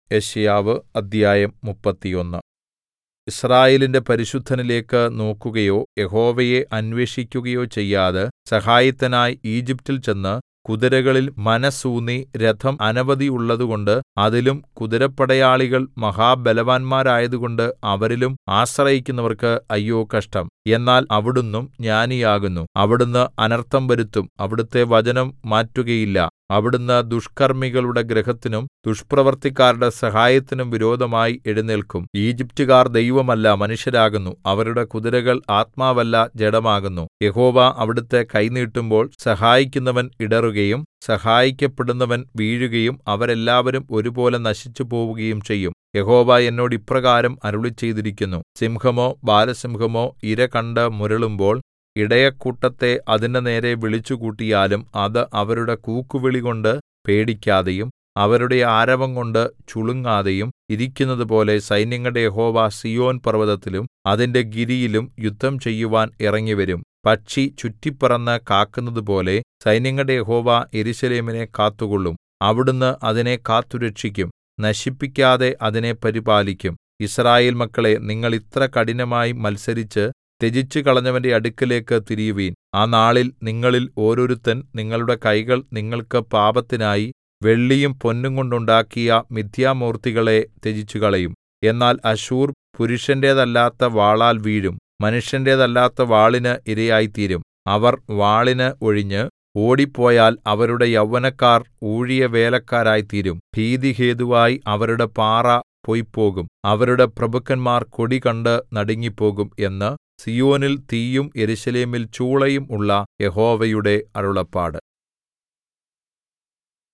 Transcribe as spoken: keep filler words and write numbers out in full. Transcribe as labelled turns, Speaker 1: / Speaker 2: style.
Speaker 1: യെശയ്യാവ് അദ്ധ്യായം മുപ്പത്തിയൊന്ന് യിസ്രായേലിന്റെ പരിശുദ്ധനിലേക്ക് നോക്കുകയോ യഹോവയെ അന്വേഷിക്കുകയോ ചെയ്യാതെ സഹായത്തിനായി ഈജിപ്റ്റിൽ ചെന്ന് കുതിരകളിൽ മനസ്സൂന്നി രഥം അനവധിയുള്ളതുകൊണ്ട് അതിലും കുതിരപ്പടയാളികൾ മഹാബലവാന്മാരായതുകൊണ്ട് അവരിലും ആശ്രയിക്കുന്നവർക്ക് അയ്യോ കഷ്ടം. എന്നാൽ അവിടുന്നും ജ്ഞാനിയാകുന്നു. അവിടുന്ന് അനർത്ഥം വരുത്തും. അവിടുത്തെ വചനം മാറ്റുകയില്ല. അവിടുന്ന് ദുഷ്കർമ്മികളുടെ ഗൃഹത്തിനും ദുഷ്പ്രവൃത്തിക്കാരുടെ സഹായത്തിനും വിരോധമായി എഴുന്നേല്ക്കും. ഈജിപ്റ്റുകാർ ദൈവമല്ല, മനുഷ്യരാകുന്നു. അവരുടെ കുതിരകൾ ആത്മാവല്ല, ജഡമാകുന്നു. യഹോവ അവിടുത്തെ കൈ നീട്ടുമ്പോൾ സഹായിക്കുന്നവൻ ഇടറുകയും സഹായിക്കപ്പെടുന്നവൻ വീഴുകയും അവരെല്ലാവരും ഒരുപോലെ നശിച്ചുപോവുകയും ചെയ്യും. യഹോവ എന്നോട് ഇപ്രകാരം അരുളിച്ചെയ്തിരിക്കുന്നു: സിംഹമോ ബാലസിംഹമോ ഇര കണ്ട് മുരളുമ്പോൾ ഇടയക്കൂട്ടത്തെ അതിന്റെ നേരെ വിളിച്ചുകൂട്ടിയാലും അത് അവരുടെ കൂക്കുവിളികൊണ്ട് പേടിക്കാതെയും അവരുടെ ആരവംകൊണ്ട് ചുളുങ്ങാതെയും ഇരിക്കുന്നതുപോലെ സൈന്യങ്ങളുടെ യഹോവ സീയോൻ പർവ്വതത്തിലും അതിന്റെ ഗിരിയിലും യുദ്ധം ചെയ്യുവാൻ ഇറങ്ങിവരും. പക്ഷി ചുറ്റിപ്പറന്ന് കാക്കുന്നതുപോലെ സൈന്യങ്ങളുടെ യഹോവ യെരൂശലേമിനെ കാത്തുകൊള്ളും. അവിടുന്ന് അതിനെ കാത്തുരക്ഷിക്കും, നശിപ്പിക്കാതെ അതിനെ പരിപാലിക്കും. യിസ്രായേൽ മക്കളേ, നിങ്ങൾ ഇത്ര കഠിനമായി മത്സരിച്ച് ത്യജിച്ചുകളഞ്ഞവന്റെ അടുക്കലേക്ക് തിരിയുവിൻ. ആ നാളിൽ നിങ്ങളിൽ ഓരോരുത്തൻ നിങ്ങളുടെ കൈകൾ നിങ്ങൾക്ക് പാപത്തിനായി വെള്ളിയും പൊന്നും കൊണ്ടുണ്ടാക്കിയ മിഥ്യാമൂർത്തികളെ ത്യജിച്ചുകളയും. എന്നാൽ അശ്ശൂർ പുരുഷന്റേതല്ലാത്ത വാളാൽ വീഴും, മനുഷ്യന്റേതല്ലാത്ത വാളിന് ഇരയായിത്തീരും. അവർ വാളിന് ഒഴിഞ്ഞ് ഓടിപ്പോയാൽ അവരുടെ യൗവനക്കാർ ഊഴിയവേലക്കാരായിത്തീരും. ഭീതിഹേതുവായി അവരുടെ പാറ പൊയ്പോകും, അവരുടെ പ്രഭുക്കന്മാർ കൊടി കണ്ട് നടുങ്ങിപ്പോകും എന്ന് സീയോനിൽ തീയും യെരൂശലേമിൽ ചൂളയും ഉള്ള യഹോവയുടെ അരുളപ്പാട്.